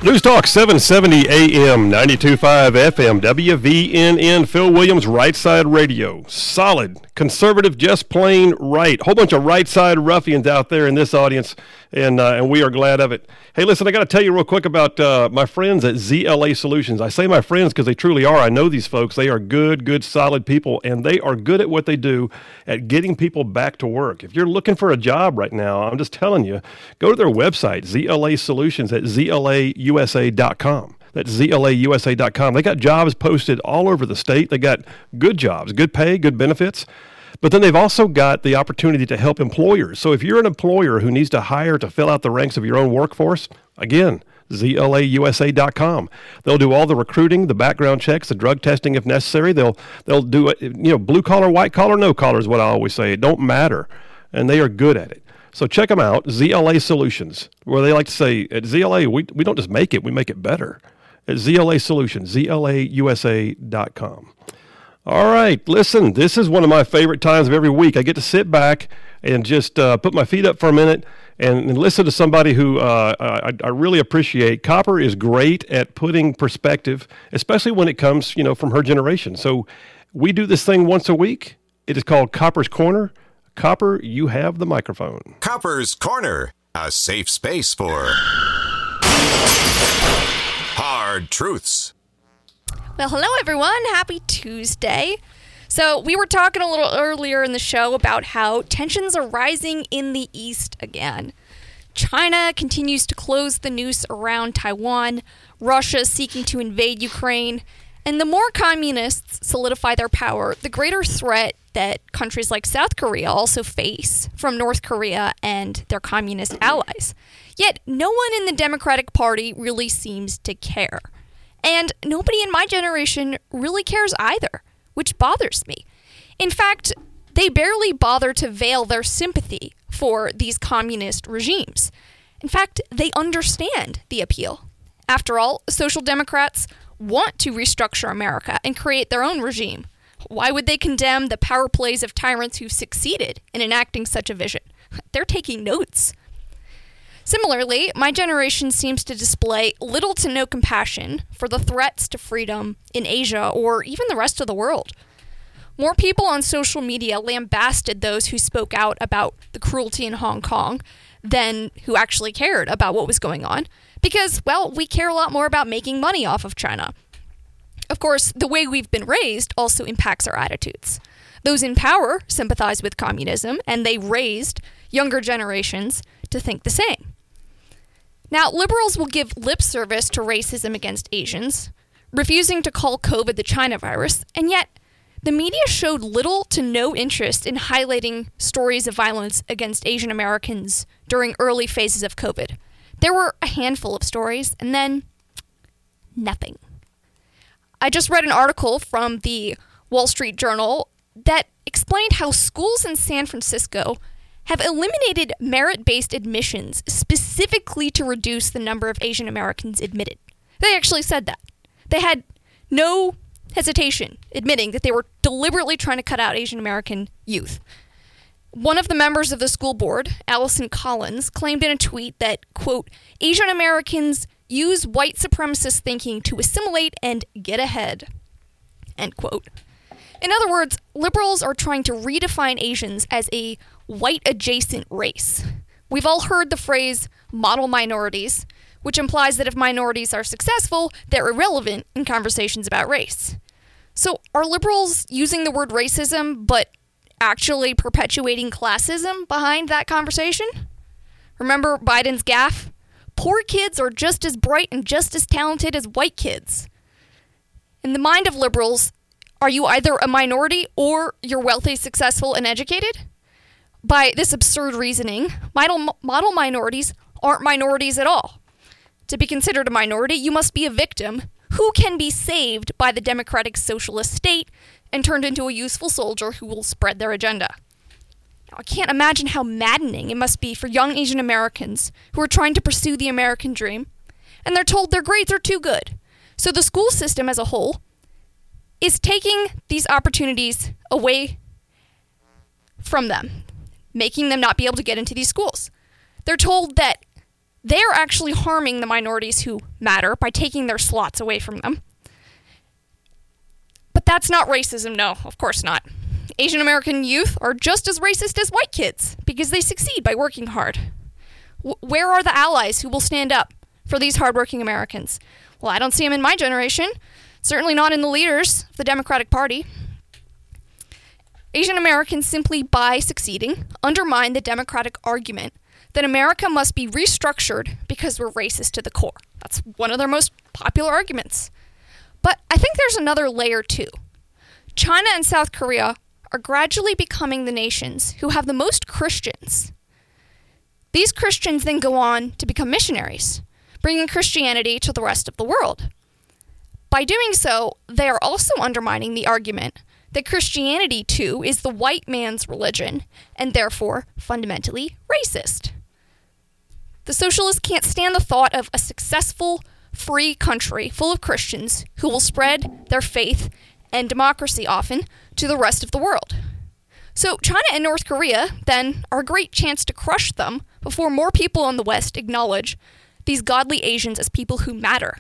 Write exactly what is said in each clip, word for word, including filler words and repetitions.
News Talk seven seventy A M, ninety-two point five F M, W V N N, Phil Williams, Right Side Radio. Solid, conservative, just plain right. Whole bunch of right side ruffians out there in this audience, and uh, and we are glad of it. Hey, listen, I got to tell you real quick about uh, my friends at Z L A Solutions. I say my friends because they truly are. I know these folks. They are good, good, solid people, and they are good at what they do at getting people back to work. If you're looking for a job right now, I'm just telling you, go to their website, Z L A Solutions at Z L A U S A dot com. That's Z L A U S A dot com. They got jobs posted all over the state. They got good jobs, good pay, good benefits. But then they've also got the opportunity to help employers. So if you're an employer who needs to hire to fill out the ranks of your own workforce, again, Z L A U S A dot com. They'll do all the recruiting, the background checks, the drug testing if necessary. They'll they'll do it, you know, blue collar, white collar, no collar is what I always say. It don't matter. And they are good at it. So check them out, Z L A Solutions, where they like to say, at Z L A, we, we don't just make it, we make it better. At Z L A Solutions, Z L A U S A dot com. All right, listen, this is one of my favorite times of every week. I get to sit back and just uh, put my feet up for a minute and, and listen to somebody who uh, I, I really appreciate. Copper is great at putting perspective, especially when it comes, you know, from her generation. So we do this thing once a week. It is called Copper's Corner. Copper, you have the microphone. Copper's Corner, a safe space for hard truths. Well, hello, everyone. Happy Tuesday. So we were talking a little earlier in the show about how tensions are rising in the East again. China continues to close the noose around Taiwan, Russia is seeking to invade Ukraine, and the more communists solidify their power, the greater threat that countries like South Korea also face from North Korea and their communist allies. Yet no one in the Democratic Party really seems to care. And nobody in my generation really cares either, which bothers me. In fact, they barely bother to veil their sympathy for these communist regimes. In fact, they understand the appeal. After all, Social Democrats want to restructure America and create their own regime. Why would they condemn the power plays of tyrants who've succeeded in enacting such a vision? They're taking notes. Similarly, my generation seems to display little to no compassion for the threats to freedom in Asia or even the rest of the world. More people on social media lambasted those who spoke out about the cruelty in Hong Kong than who actually cared about what was going on, because, well, we care a lot more about making money off of China. Of course, the way we've been raised also impacts our attitudes. Those in power sympathize with communism, and they raised younger generations to think the same. Now, liberals will give lip service to racism against Asians, refusing to call COVID the China virus, and yet the media showed little to no interest in highlighting stories of violence against Asian Americans during early phases of COVID. There were a handful of stories, and then nothing. I just read an article from the Wall Street Journal that explained how schools in San Francisco have eliminated merit-based admissions specifically to reduce the number of Asian Americans admitted. They actually said that. They had no hesitation admitting that they were deliberately trying to cut out Asian American youth. One of the members of the school board, Allison Collins, claimed in a tweet that, quote, Asian Americans use white supremacist thinking to assimilate and get ahead, end quote. In other words, liberals are trying to redefine Asians as a white-adjacent race. We've all heard the phrase model minorities, which implies that if minorities are successful, they're irrelevant in conversations about race. So are liberals using the word racism, but actually perpetuating classism behind that conversation? Remember Biden's gaffe? Poor kids are just as bright and just as talented as white kids. In the mind of liberals, are you either a minority or you're wealthy, successful, and educated? By this absurd reasoning, model, model minorities aren't minorities at all. To be considered a minority, you must be a victim who can be saved by the democratic socialist state and turned into a useful soldier who will spread their agenda. Now, I can't imagine how maddening it must be for young Asian Americans who are trying to pursue the American dream, and they're told their grades are too good. So the school system as a whole is taking these opportunities away from them, making them not be able to get into these schools. They're told that they're actually harming the minorities who matter by taking their slots away from them. But that's not racism, no, of course not. Asian American youth are just as racist as white kids because they succeed by working hard. W- where are the allies who will stand up for these hardworking Americans? Well, I don't see them in my generation, certainly not in the leaders of the Democratic Party. Asian Americans simply, by succeeding, undermine the Democratic argument that America must be restructured because we're racist to the core. That's one of their most popular arguments. But I think there's another layer too. China and South Korea are gradually becoming the nations who have the most Christians. These Christians then go on to become missionaries, bringing Christianity to the rest of the world. By doing so, they are also undermining the argument that Christianity, too, is the white man's religion, and therefore fundamentally racist. The socialists can't stand the thought of a successful, free country full of Christians who will spread their faith and democracy often to the rest of the world. So China and North Korea, then, are a great chance to crush them before more people in the West acknowledge these godly Asians as people who matter.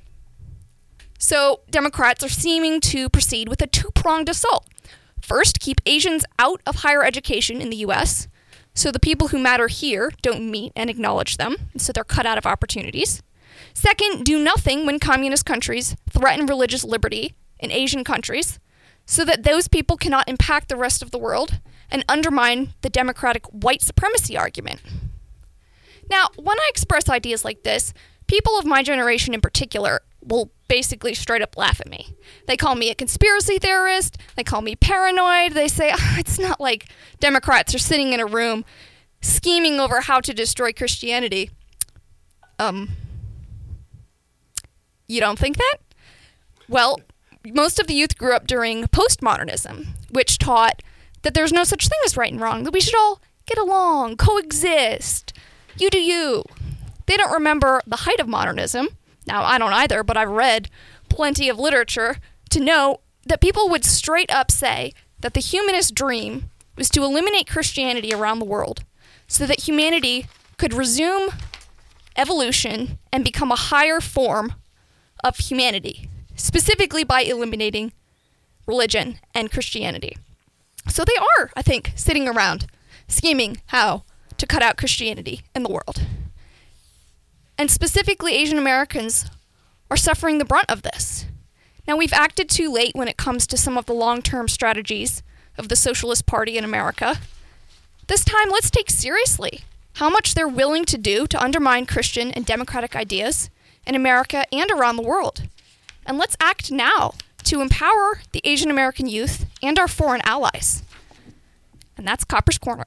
So Democrats are seeming to proceed with a two-pronged assault. First, keep Asians out of higher education in the U S, so the people who matter here don't meet and acknowledge them, so they're cut out of opportunities. Second, do nothing when communist countries threaten religious liberty in Asian countries, so that those people cannot impact the rest of the world and undermine the democratic white supremacy argument. Now, when I express ideas like this, people of my generation in particular will basically straight up laugh at me. They call me a conspiracy theorist, they call me paranoid, they say, oh, it's not like Democrats are sitting in a room scheming over how to destroy Christianity. Um, you don't think that? Well, most of the youth grew up during postmodernism, which taught that there's no such thing as right and wrong, that we should all get along, coexist, you do you. They don't remember the height of modernism. Now, I don't either, but I've read plenty of literature to know that people would straight up say that the humanist dream was to eliminate Christianity around the world so that humanity could resume evolution and become a higher form of humanity, specifically by eliminating religion and Christianity. So they are, I think, sitting around scheming how to cut out Christianity in the world. And specifically, Asian Americans are suffering the brunt of this. Now, we've acted too late when it comes to some of the long-term strategies of the Socialist Party in America. This time, let's take seriously how much they're willing to do to undermine Christian and democratic ideas in America and around the world. And let's act now to empower the Asian American youth and our foreign allies. And that's Copper's Corner.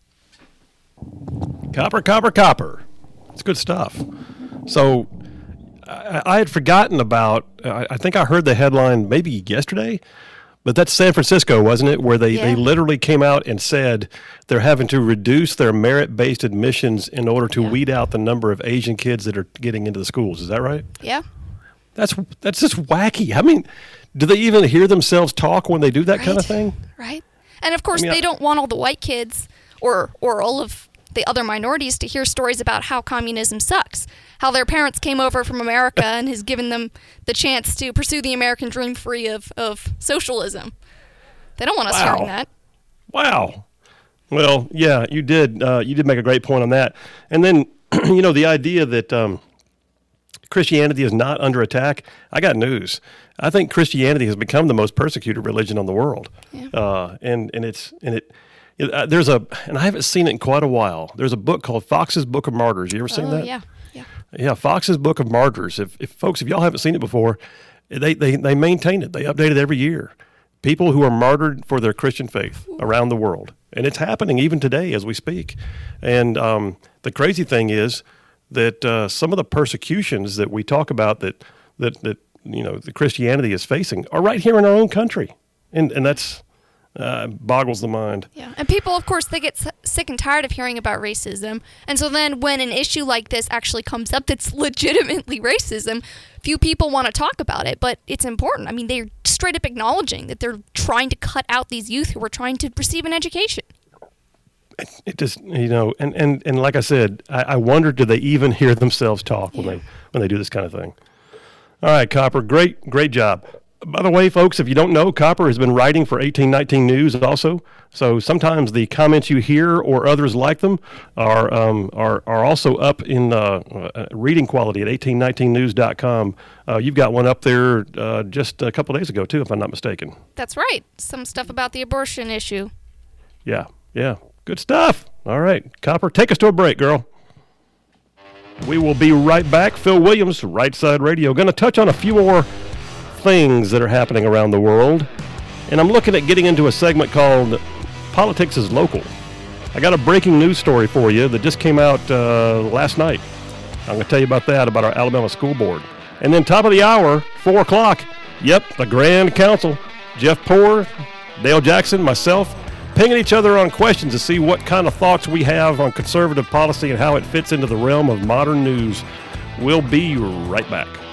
Copper, copper, copper. It's good stuff. So I, I had forgotten about, I, I think I heard the headline maybe yesterday, but that's San Francisco, wasn't it? Where they, yeah. they literally came out and said they're having to reduce their merit-based admissions in order to yeah. weed out the number of Asian kids that are getting into the schools. Is that right? Yeah. That's that's just wacky. I mean, do they even hear themselves talk when they do that right. kind of thing? Right. And of course, I mean, they I, don't want all the white kids or or all of the other minorities to hear stories about how communism sucks, how their parents came over from America and has given them the chance to pursue the American dream free of, of socialism. They don't want us wow. hearing that. Wow. Well, yeah, you did. Uh, you did make a great point on that. And then, you know, the idea that um, Christianity is not under attack. I got news. I think Christianity has become the most persecuted religion on the world. Yeah. Uh, and and it's and it. Uh, there's a, and I haven't seen it in quite a while. There's a book called Fox's Book of Martyrs. You ever seen oh, that? yeah, yeah. Yeah, Fox's Book of Martyrs. If, if folks, if y'all haven't seen it before, they, they, they maintain it. They update it every year. People who are martyred for their Christian faith around the world. And it's happening even today as we speak. And um, the crazy thing is that uh, some of the persecutions that we talk about that, that, that you know, the Christianity is facing are right here in our own country. And, and that's... Uh, boggles the mind. Yeah, and people, of course, they get s- sick and tired of hearing about racism. And so then when an issue like this actually comes up that's legitimately racism, few people want to talk about it, but it's important. I mean, they're straight up acknowledging that they're trying to cut out these youth who are trying to receive an education. it just, you know, and, and, and like I said, I, I wonder, do they even hear themselves talk when Yeah. they when they do this kind of thing? All right, Copper, great, great job. By the way, folks, if you don't know, Copper has been writing for eighteen nineteen News also. So sometimes the comments you hear or others like them are um, are are also up in uh, uh, reading quality at eighteen nineteen news dot com. Uh, you've got one up there uh, just a couple of days ago, too, if I'm not mistaken. That's right. Some stuff about the abortion issue. Yeah, yeah. Good stuff. All right, Copper, take us to a break, girl. We will be right back. Phil Williams, Right Side Radio. Going to touch on a few more things that are happening around the world. And I'm looking at getting into a segment called Politics is Local. I got a breaking news story for you that just came out uh, last night. I'm going to tell you about that, about our Alabama school board. And then top of the hour, four o'clock, yep, the Grand Council. Jeff Poore, Dale Jackson, myself, pinging each other on questions to see what kind of thoughts we have on conservative policy and how it fits into the realm of modern news. We'll be right back.